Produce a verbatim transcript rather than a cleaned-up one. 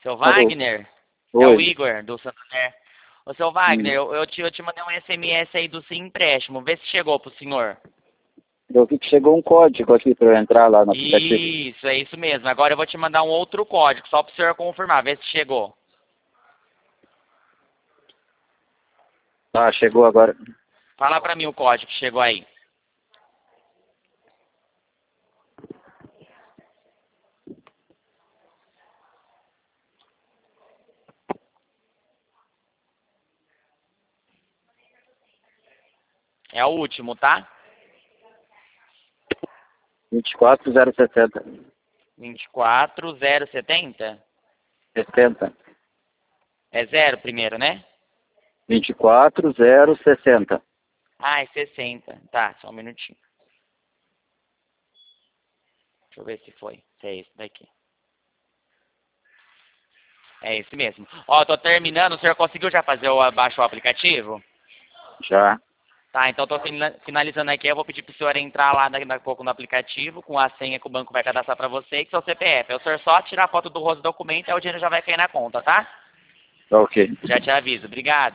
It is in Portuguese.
Seu Alô? Wagner? É o Oi. Igor, do Santander. Ô, seu Wagner, Hum. eu, eu, te, eu te mandei um S M S aí do Sim Empréstimo. Vê se chegou pro senhor. Eu vi que chegou um código aqui para eu entrar lá no aplicativo. Isso, é isso mesmo. Agora eu vou te mandar um outro código, só pro senhor confirmar. Vê se chegou. Ah, chegou agora. Fala pra mim o código que chegou aí. É o último, tá? vinte e quatro zero sessenta. vinte e quatro zero setenta? sessenta. É zero primeiro, né? vinte e quatro zero sessenta. Ah, é sessenta. Tá, só um minutinho. Deixa eu ver se foi. Se é esse daqui. É esse mesmo. Ó, tô terminando. O senhor conseguiu já fazer o baixar o aplicativo? Já. Tá, então tô fina- finalizando aqui. Eu vou pedir pro senhor entrar lá daqui a pouco no aplicativo com a senha que o banco vai cadastrar pra você e com seu C P F. É o senhor só tirar a foto do rosto do documento e o dinheiro já vai cair na conta, tá? Ok. Já te aviso. Obrigado.